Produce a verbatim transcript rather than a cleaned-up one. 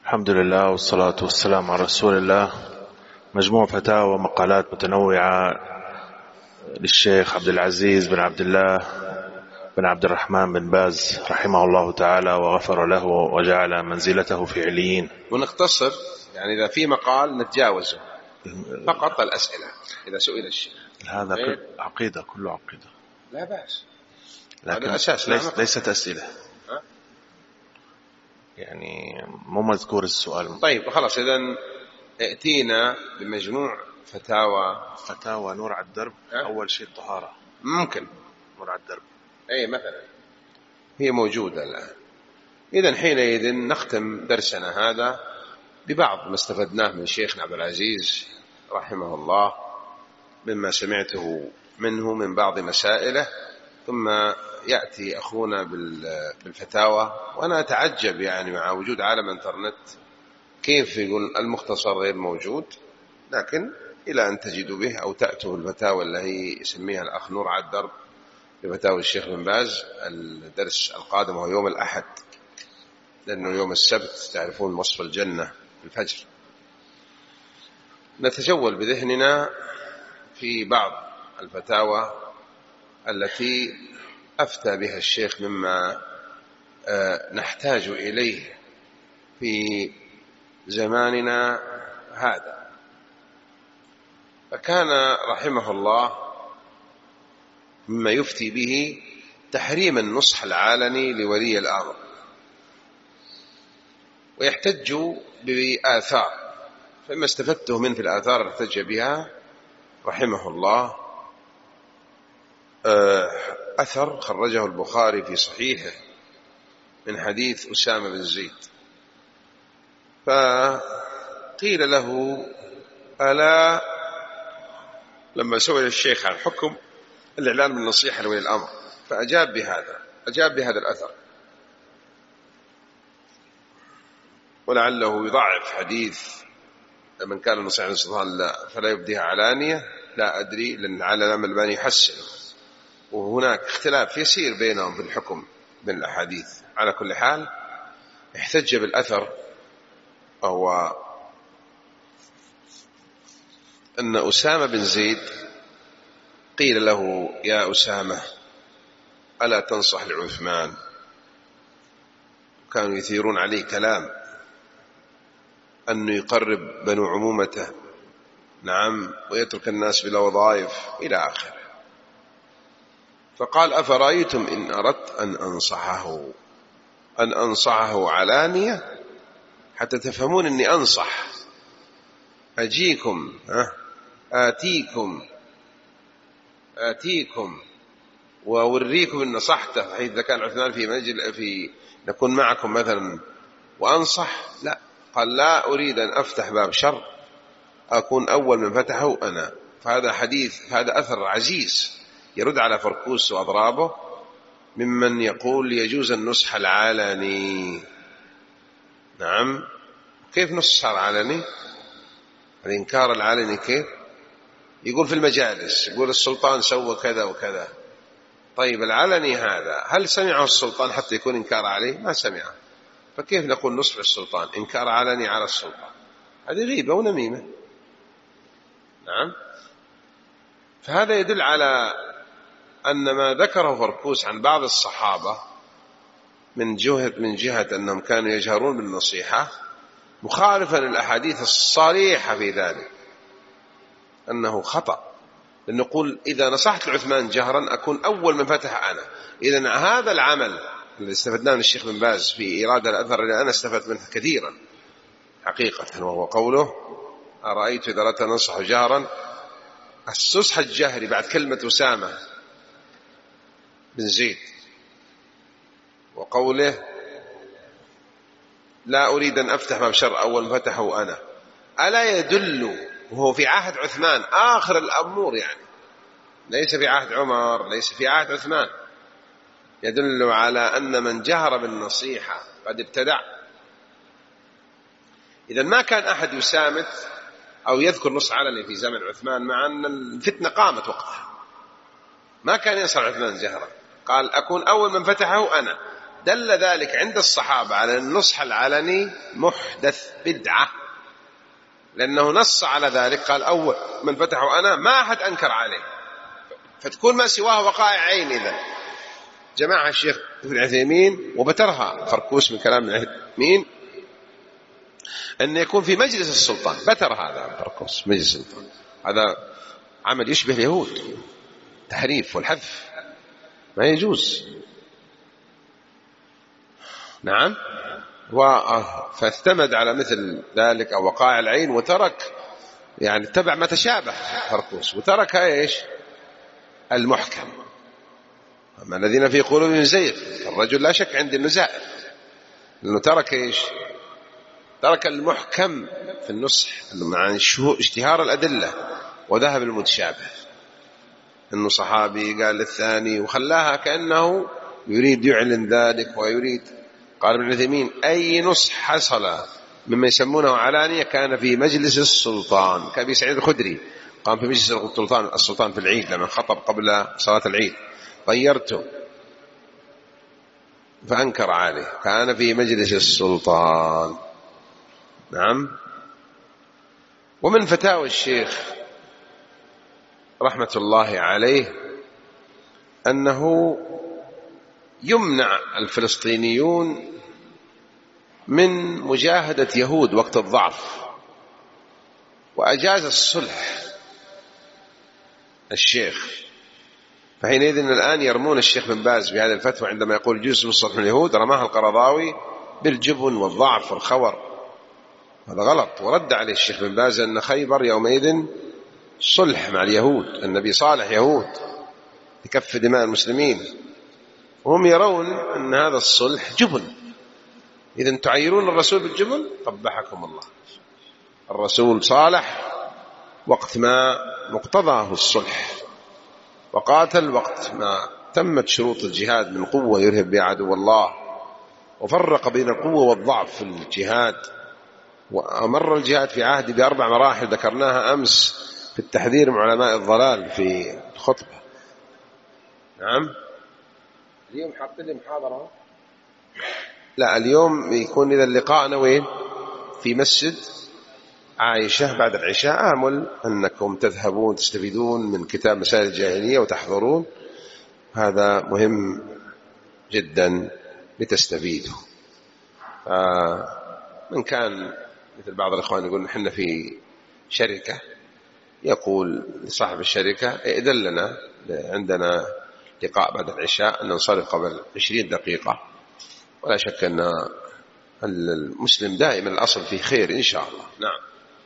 الحمد لله والصلاة والسلام على رسول الله. مجموع فتاوى ومقالات متنوعة للشيخ عبد العزيز بن عبد الله بن عبد الرحمن بن باز رحمه الله تعالى وغفر له وجعل منزلته في عليين. ونختصر يعني إذا في مقال نتجاوزه فقط الأسئلة إذا سئل الشيخ. هذا كل عقيدة، كله عقيدة لا بأس، لكن الأساس ليس ليست أسئلة ها؟ يعني مو مذكور السؤال. طيب خلاص، إذن ائتينا بمجموع فتاوى فتاوى نور على الدرب. ها؟ أول شيء الطهارة. ممكن نور على الدرب أي مثلا هي موجودة الآن. إذن حينئذ نختم درسنا هذا ببعض ما استفدناه من شيخنا عبد العزيز رحمه الله مما سمعته منه من بعض مسائله، ثم يأتي أخونا بالفتاوى. وأنا أتعجب يعني مع وجود عالم انترنت كيف يقول المختصر غير موجود، لكن إلى أن تجدوا به أو تأتوا الفتاوى اللي هي يسميها الأخ نور على الدرب بفتاوى الشيخ بن باز. الدرس القادم هو يوم الأحد، لأنه يوم السبت تعرفون وصف الجنة الفجر. نتجول بذهننا في بعض الفتاوى التي أفتى بها الشيخ مما نحتاج إليه في زماننا هذا. فكان رحمه الله مما يفتي به تحريم النصح العالني لولي الأمر، ويحتج بآثار. فما استفدته من في الآثار احتج بها رحمه الله أثر خرجه البخاري في صحيحه من حديث أسامة بن زيد. فقيل له ألا لما سئل الشيخ عن حكم الإعلان بالنصيحة لولي الأمر، فأجاب بهذا أجاب بهذا الأثر، ولعله يضعف حديث من كان نصيحة للسلطان لا فلا يبديها علانية، لا أدري، لأن على الإمام الألباني يحسنه، وهناك اختلاف يسير بينهم في الحكم بين الأحاديث. على كل حال احتج بالأثر، وهو أن أسامة بن زيد قيل له يا أسامة ألا تنصح لعثمان؟ كانوا يثيرون عليه كلام أنه يقرب بنو عمومته، نعم، ويترك الناس بلا وظائف إلى آخره. فقال أفرأيتم إن أردت أن أنصحه أن أنصحه علانية حتى تفهمون أني أنصح، أجيكم آتيكم آتيكم وأوريكم إن نصحته، حيث إذا كان عثمان في مجل في نكون معكم مثلا وأنصح؟ لا، قال لا أريد أن أفتح باب شر أكون أول من فتحه أنا. فهذا حديث، هذا أثر عزيز يرد على فركوس وأضرابه ممن يقول يجوز النصح العلني. نعم، كيف نصح العلني؟ الإنكار العلني كيف؟ يقول في المجالس، يقول السلطان سوى كذا وكذا. طيب العلني هذا هل سمعه السلطان حتى يكون إنكار عليه؟ ما سمعه، فكيف نقول نصح السلطان إنكار علني على السلطان؟ هذه غيبة ونميمة. نعم، فهذا يدل على أن ما ذكره فركوس عن بعض الصحابة من جهة من جهة أنهم كانوا يجهرون بالنصيحة مخالفا للأحاديث الصريحة في ذلك، أنه خطأ. لنقول إذا نصحت لعثمان جهرا أكون أول من فتح أنا. إذن هذا العمل اللي استفدناه من الشيخ بن باز في إيراد الأثر اللي أنا استفدت منه كثيرا حقيقة، وهو قوله أرأيت إذا أردت أن أنصح جهرا، النصح الجهري بعد كلمة أسامة بن زيد وقوله لا أريد أن أفتح باب شر أول من فتحه أنا، ألا يدل، وهو في عهد عثمان آخر الأمور، يعني ليس في عهد عمر، ليس في عهد عثمان، يدل على أن من جهر بالنصيحة قد ابتدع. إذن ما كان أحد يسامت أو يذكر نص علني في زمن عثمان، مع أن الفتنة قامت وقتها، ما كان ينصر عثمان جهرا، قال أكون أول من فتحه أنا. دل ذلك عند الصحابة على النصح العلني محدث بدعة، لأنه نص على ذلك، قال أول من فتحه أنا، ما أحد أنكر عليه، فتكون ما سواه وقائع عين. إذن جماعة الشيخ ابن عثيمين وبترها فركوس من كلام ابن عثيمين أن يكون في مجلس السلطان، بتر هذا فركوس مجلس السلطان، هذا عمل يشبه اليهود، تحريف والحذف ما يجوز. نعم، فاستمد على مثل ذلك أو وقائع العين، وترك يعني اتبع ما تشابه فركوس، وترك إيش المحكم. أما الذين في قلوبهم زيغ، الرجل لا شك عند النزاع لأنه ترك إيش، ترك المحكم في النصح مع اشتهار الأدلة، وذهب المتشابه، إنه صحابي قال للثاني وخلاها كأنه يريد يعلن ذلك ويريد. قال ابن عثيمين أي نصح حصل مما يسمونه علانية كان في مجلس السلطان، كأبي سعيد الخدري قام في مجلس السلطان السلطان في العيد لما خطب قبل صلاة العيد، طيرته فأنكر عليه، كان في مجلس السلطان. نعم. ومن فتاوى الشيخ رحمة الله عليه أنه يمنع الفلسطينيون من مجاهدة يهود وقت الضعف، وأجاز الصلح الشيخ. فحينئذ الآن يرمون الشيخ بن باز بهذه الفتوى عندما يقول جزء من صلح اليهود، رماها القرضاوي بالجبن والضعف والخور، هذا غلط. ورد عليه الشيخ بن باز أن خيبر يومئذ صلح مع اليهود، النبي صالح يهود لكف دماء المسلمين، وهم يرون أن هذا الصلح جبن. إذن تعيرون الرسول بالجبن؟ قبحكم الله. الرسول صالح وقت ما مقتضاه الصلح، وقاتل وقت ما تمت شروط الجهاد من قوة يرهب بها عدو الله، وفرق بين القوة والضعف في الجهاد. ومر الجهاد في عهد بأربع مراحل ذكرناها أمس في التحذير مع علماء الضلال في الخطبة. نعم. اليوم حاطين لي محاضرة؟ لا، اليوم يكون إذا لقاءنا وين؟ في مسجد عائشة بعد العشاء. آمل أنكم تذهبون تستفيدون من كتاب مسائل الجاهلية وتحضرون، هذا مهم جدا لتستفيدوا. من كان مثل بعض الإخوان يقول نحن في شركة، يقول لصاحب الشركة ائذن لنا، عندنا لقاء بعد العشاء، أن ننصرف قبل عشرين دقيقة. ولا شك أن المسلم دائما الأصل فيه خير إن شاء الله. نعم.